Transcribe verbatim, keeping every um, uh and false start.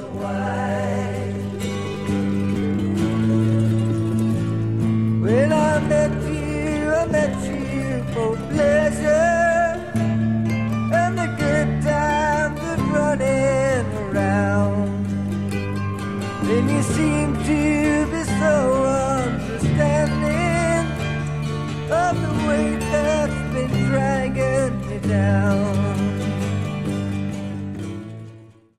white. When I met you, I met you for pleasure and the good times of running around. And you seem to be so understanding of the weight that's been dragging me down.